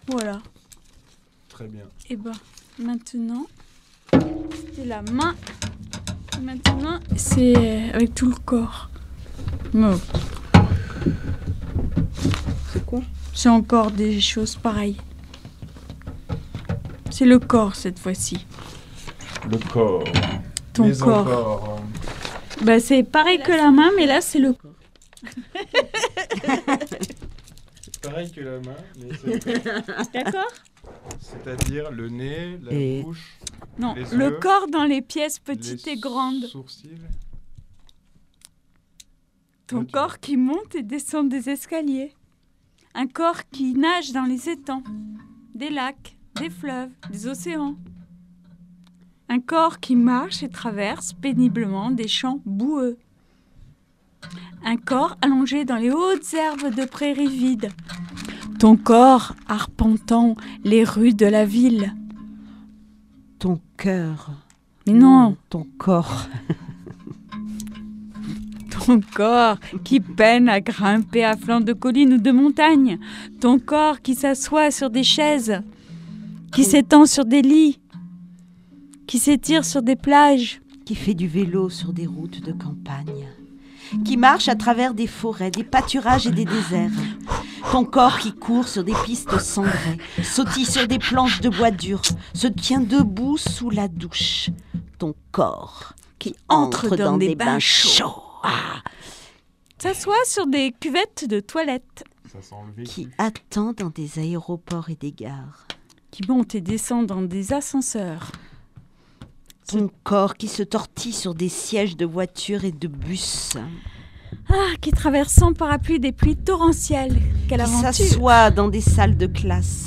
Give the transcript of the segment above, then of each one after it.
Voilà. Très bien. Et ben, maintenant, c'est la main. Maintenant, c'est avec tout le corps. Non. C'est quoi? C'est encore des choses pareilles. C'est le corps cette fois-ci. Le corps. Ton Mais corps. encore. Bah, c'est pareil que la main, mais là, c'est le corps. C'est pareil que la main, mais c'est... D'accord? C'est-à-dire le nez, la Et- bouche, Non, les le yeux, corps dans les pièces petites les et grandes. sourcils. Ton Ouais, tu corps qui monte et descend des escaliers. Un corps qui nage dans les étangs, des lacs, des fleuves, des océans. Un corps qui marche et traverse péniblement des champs boueux. Un corps allongé dans les hautes herbes de prairies vides. Ton corps arpentant les rues de la ville. Ton cœur. Mais non, Ton corps. ton corps qui peine à grimper à flanc de colline ou de montagne. Ton corps qui s'assoit sur des chaises, qui s'étend sur des lits, qui s'étire sur des plages. Qui fait du vélo sur des routes de campagne. Qui marche à travers des forêts, des pâturages et des déserts. Ton corps qui court sur des pistes cendrées, sautille sur des planches de bois dur, se tient debout sous la douche. Ton corps qui entre dans des bains chauds. S'assoit sur des cuvettes de toilettes, Ça sent le vécu. Qui attend dans des aéroports et des gares. qui monte et descend dans des ascenseurs. Ton corps qui se tortille sur des sièges de voitures et de bus. Qui traverse sans parapluie des pluies torrentielles. Quelle Qui aventure! s'assoit dans des salles de classe.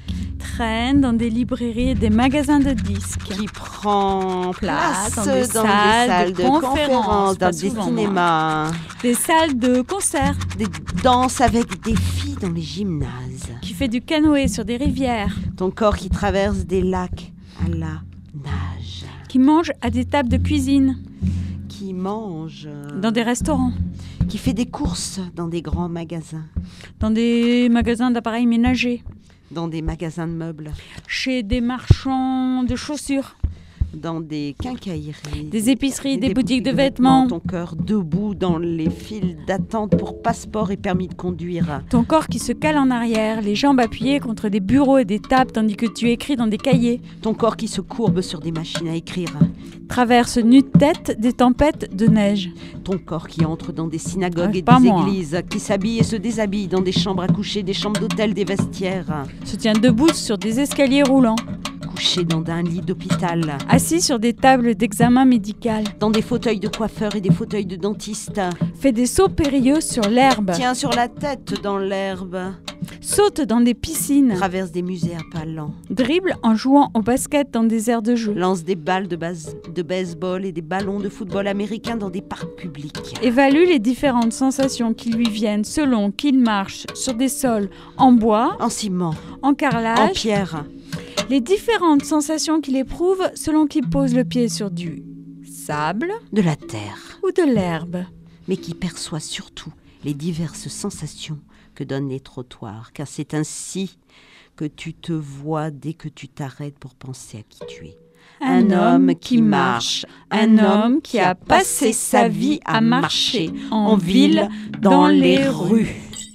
Traîne dans des librairies et des magasins de disques. Qui prend place Dans dans des des salles salles de de conférences, conférences, pas dans des souvent, cinémas. Des salles de concert. Des danses avec des filles dans les gymnases. Qui fait du canoë sur des rivières. Ton corps qui traverse des lacs à la nage. Qui mange à des tables de cuisine. Qui mange. Dans des restaurants. Qui fait des courses dans des grands magasins. Dans des magasins d'appareils ménagers. Dans des magasins de meubles. Chez des marchands de chaussures. Dans des quincailleries. Des épiceries, Et des boutiques de vêtements. Ton cœur debout dans les files d'attente pour passeport et permis de conduire. Ton corps qui se cale en arrière, les jambes appuyées contre des bureaux et des tables tandis que tu écris dans des cahiers. Ton corps qui se courbe sur des machines à écrire. Traverse nu de tête des tempêtes de neige. Ton corps qui entre dans des synagogues Ah, et pas des moi. églises. Qui s'habille et se déshabille dans des chambres à coucher, des chambres d'hôtel, des vestiaires. Se tient debout sur des escaliers roulants. Couché dans un lit d'hôpital. Assis sur des tables d'examen médical. Dans des fauteuils de coiffeur et des fauteuils de dentiste. Fait des sauts périlleux sur l'herbe. Tient sur la tête dans l'herbe. Saute dans des piscines. Traverse des musées à pas lents. Dribble en jouant au basket dans des aires de jeu. Lance des balles de baseball et des ballons de football américain dans des parcs publics. Évalue les différentes sensations qui lui viennent selon qu'il marche sur des sols en bois, En ciment, en en carrelage. pierre. Les différentes sensations qu'il éprouve selon qu'il pose le pied sur du sable De la terre. ou de l'herbe. Mais qui perçoit surtout les diverses sensations que donnent les trottoirs. Car c'est ainsi que tu te vois dès que tu t'arrêtes pour penser à qui tu es. Un homme qui marche, un homme qui a passé sa vie à marcher en ville, dans les rues.